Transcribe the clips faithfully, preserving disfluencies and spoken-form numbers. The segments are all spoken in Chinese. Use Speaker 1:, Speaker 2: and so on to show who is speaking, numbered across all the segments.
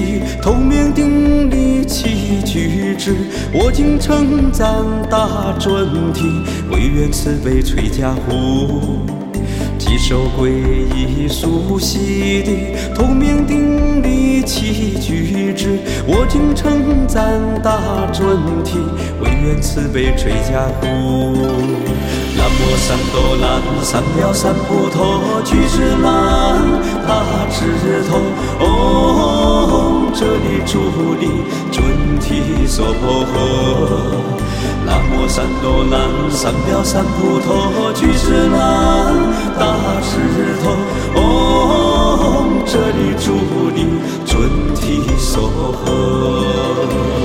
Speaker 1: 地，头名鼎立齐举之。我今称赞大准提，唯愿慈悲垂家护。稽首皈依苏悉地，头名鼎立齐举之。我今称赞大准提，唯愿慈悲垂家护。南无三多难三藐三菩提，具智难大智头。唵哲利主利准提娑婆诃。南无三多难三藐三菩提，具智难大智头。唵哲利主利准提娑诃。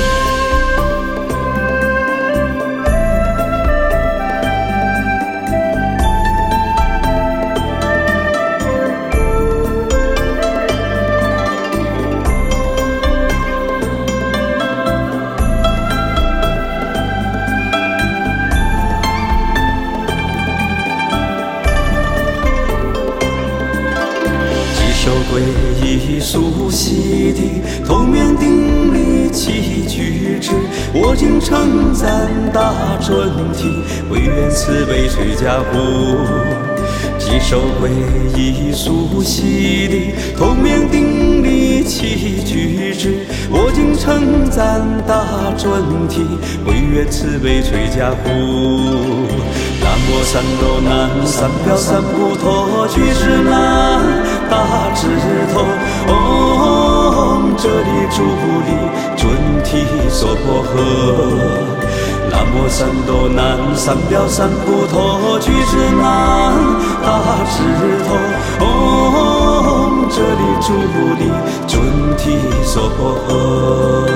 Speaker 1: 皈依苏悉地，头名鼎立齐举之。我今称赞大准提，唯愿慈悲垂家护。稽首皈依苏悉地，头名鼎立齐举之。我今称赞大准提，唯愿慈悲垂家护。南无三多难三藐三菩提，具智难大智头。唵哲利主利准提娑婆诃。南无三多难三藐三菩提，具智难大智头。唵哲利主利准提娑婆诃。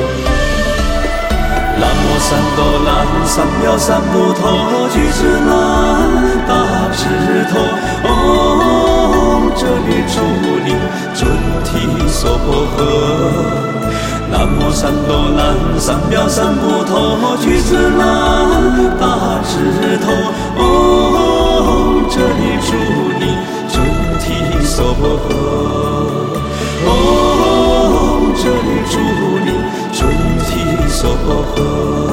Speaker 1: 南无三多难三藐三菩提，具智难大智头。唵哲利主利准提娑婆诃。南无三多难三藐三菩提，具智难大智头。唵哲利主利准提娑婆诃。唵哲利主利准提娑婆诃。